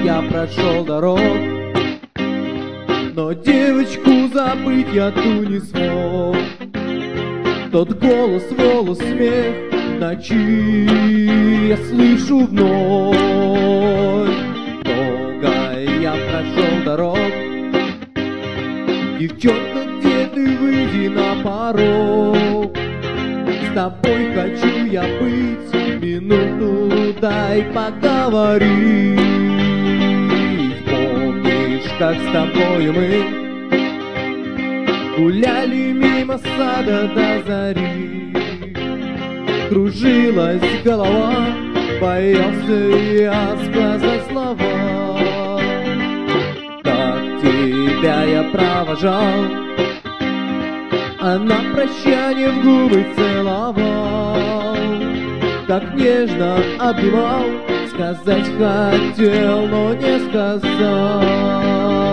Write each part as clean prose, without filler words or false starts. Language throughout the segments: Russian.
я прошел дорог, но девочку забыть я ту не смог. Тот голос, волос, смех в ночи я слышу вновь. Много я прошел дорог. Девчонка, где ты, выйди на порог. С тобой хочу я быть, минуту дай поговорить. Помнишь, как с тобой мы гуляли мимо сада до зари? Кружилась голова, боялся я сказать слова. Так тебя я провожал, а на прощание в губы целовал. Так нежно обнимал, сказать хотел, но не сказал.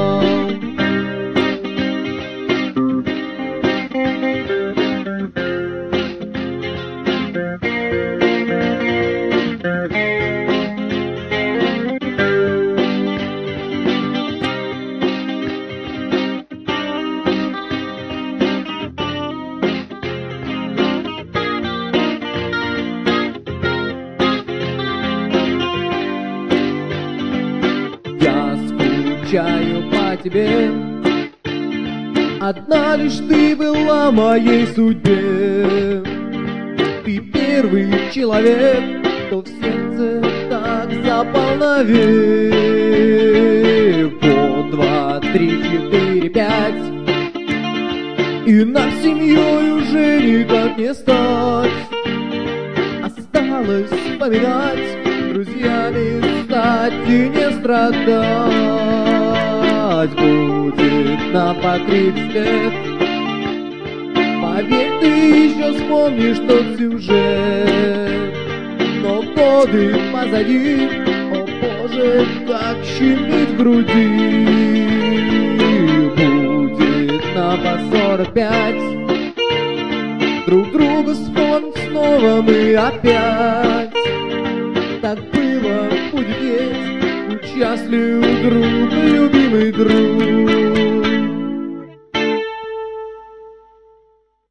Скучаю по тебе, одна лишь ты была в моей судьбе. Ты первый человек, кто в сердце так запал навек. Вот, два, три, четыре, пять, и нам семьей уже никак не стать. Осталось вспоминать, друзьями стать и не страдать. Будет нам по 30 лет, поверь, ты еще вспомнишь тот сюжет. Но годы позади, о боже, как щемит в груди. Будет нам по 45, друг друга вспомнить снова мы опять. Так было, будет есть, счастлив друг, любимый друг.